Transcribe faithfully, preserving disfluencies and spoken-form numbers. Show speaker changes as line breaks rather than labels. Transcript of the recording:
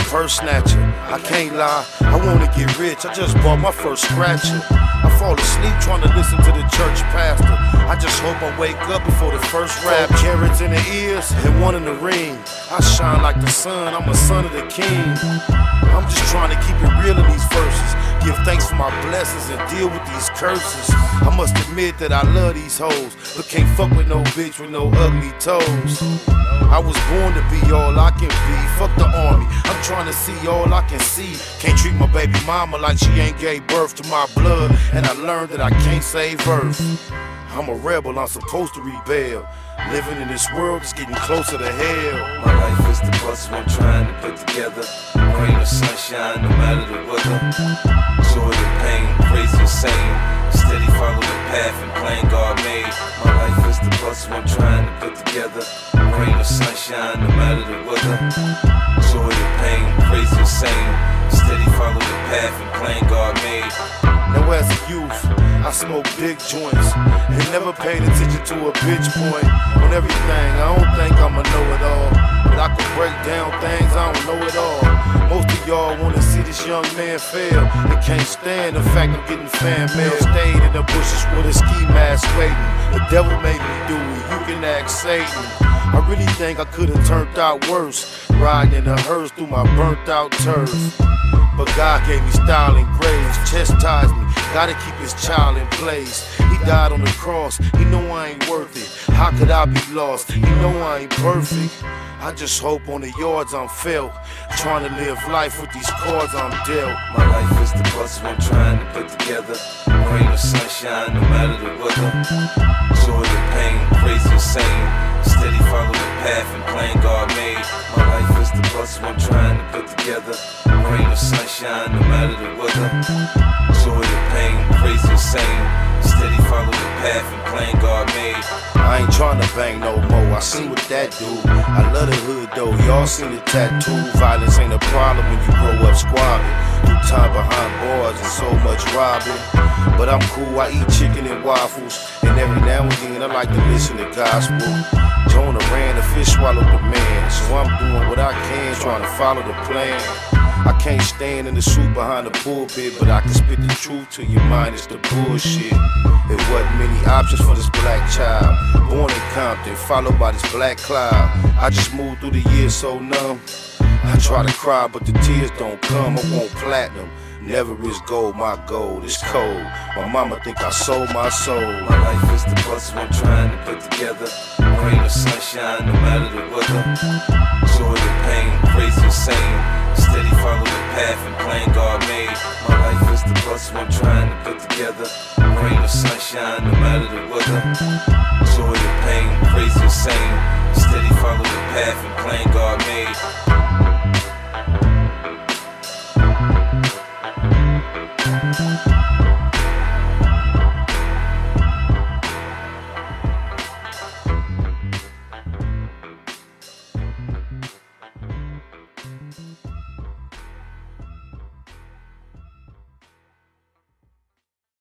purse snatcher. I can't lie, I wanna get rich, I just bought my first scratcher. I fall asleep trying to listen to the church pastor. I just hope I wake up before the first rap. Carrots in the ears and one in the ring. I shine like the sun, I'm a son of the king. I'm just trying to keep it real in these verses. Give thanks for my blessings and deal with these curses. I must admit that I love these hoes, but can't fuck with no bitch with no ugly toes. I was born to be all I can be. Fuck the army, I'm trying to see all I can see. Can't treat my baby mama like she ain't gave birth to my blood, and I learned that I can't save Earth. I'm a rebel, I'm supposed to rebel. Living in this world is getting closer to hell.
My life is the puzzle I'm trying to put together. Rain or sunshine, no matter the weather. Joy or pain, crazy or sane. Steady follow the path and plan God made. My life is the puzzle I'm trying to put together. Rain or sunshine, no matter the weather. Joy or pain, crazy or sane. Steady follow the path and plan God made.
Now as a youth, I smoked big joints and never paid attention to a bitch point on everything. I don't think I'ma know it all, but I can break down things I don't know it all. Most of y'all wanna see this young man fail. They can't stand the fact I'm getting fan mail. Stayed in the bushes with a ski mask waiting. The devil made me do it, you can ask Satan. I really think I could've turned out worse, riding in a hearse through my burnt out turf. But God gave me style and grace, chastised me, gotta keep his child in place. He died on the cross, he know I ain't worth it. How could I be lost? He know I ain't perfect. I just hope on the yards I'm felt, trying to live life with these cards I'm dealt.
My life is the puzzle I'm trying to put together. Rain or sunshine, no matter the weather. Joy or pain, crazy or sane. Steady follow the path and plan God made. My life is the puzzle I'm trying to put together. Rain or sunshine, no matter the weather. Joy or pain, crazy or sane. Steady follow the path and plan God made.
I ain't tryna bang no more, I seen what that do. I love the hood though, y'all seen the tattoo. Violence ain't a problem when you grow up squabbing. Do time behind bars and so much robbing. But I'm cool, I eat chicken and waffles. And every now and then I like to listen to gospel. Jonah ran, the fish swallowed the man. So I'm doing what I can, trying to follow the plan. I can't stand in the suit behind the pulpit, but I can spit the truth to your mind, it's the bullshit. There wasn't many options for this black child. Born in Compton, followed by this black cloud. I just moved through the years so numb. I try to cry, but the tears don't come. I want platinum. Never is gold, my gold is cold. My mama think I sold my soul.
My life is the puzzle I'm trying to put together. Rain or sunshine, no matter the weather. Joy or pain, crazy or sane. Steady follow the path and plan God made. My life is the puzzle I'm trying to put together. Rain or sunshine, no matter the weather. Joy or pain, crazy or sane. Steady follow the path and plan God made.